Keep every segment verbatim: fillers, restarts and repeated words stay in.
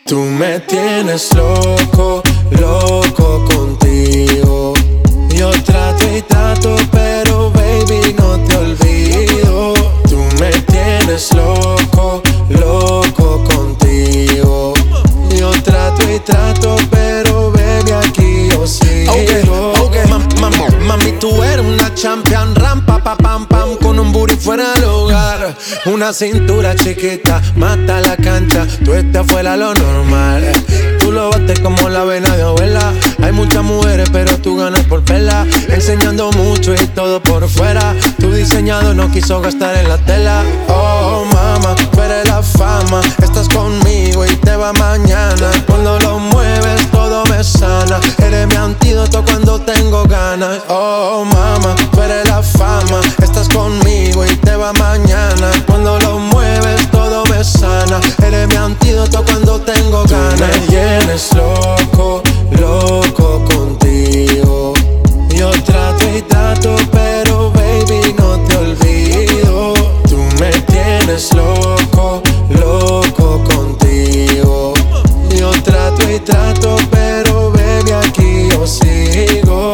Tú me tienes loco, loco contigo. Yo trato y trato, pero baby no te olvido. Tú me tienes loco, loco contigo. Yo trato y trato, pero baby aquí yo sigo. Okay, okay. Mam, mam, mami, tú eres una champion. Rampa, pa, pam, pam, con un booty fuera del hogar. Una cintura chiquita, mata la cancha. Tú estás fuera lo normal. Tú lo bates como la vena de abuela. Hay muchas mujeres, pero tú ganas por pela. Enseñando mucho y todo por fuera. Tu diseñado no quiso gastar en la tela. Oh, mama, tú eres la fama. Estás conmigo y te va mañana. Cuando lo mueves todo me sana. Eres mi antídoto cuando tengo ganas. Oh, mama, tú eres la fama. Estás conmigo y te va mañana. Cuando lo mueves todo me sana. Eres mi antídoto cuando tengo ganas. Tú me tienes loco, loco contigo. Yo trato y trato, pero baby no te olvido. Tú me tienes loco, loco contigo. Yo trato y trato, pero baby aquí yo sigo.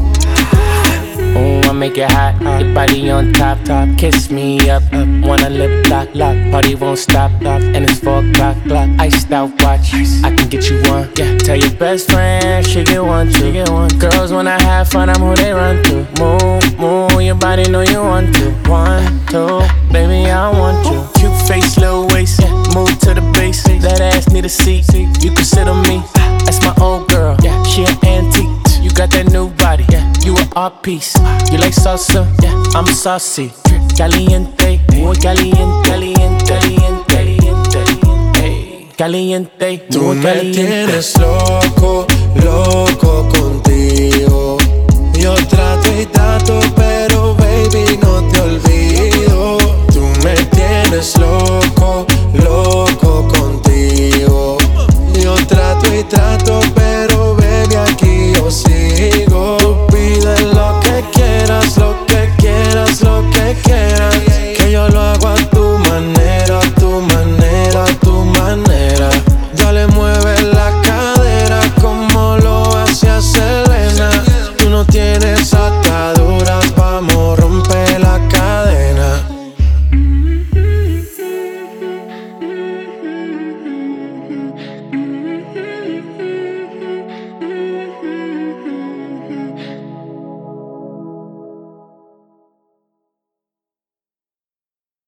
Ooh, I make it hot, your body on top, top. Kiss me up, up. Wanna lip lock, lock. Party won't stop, stop. And it's four o'clock, clock. Iced out watch, I can get you one. Yeah, tell your best friend she get one, she get one. Girls wanna have fun, I'm who they run to. Move, move, your body know you want to. One, two, baby I want you. Cute face, little waist, yeah. Move to the base. That ass need a seat, you can sit on me. That's my old girl, yeah. She an antique. You got that new body, yeah. You an art piece. You like salsa, yeah. I'm saucy. Caliente, muy caliente, caliente, caliente, caliente, caliente. Tú me tienes loco, loco contigo.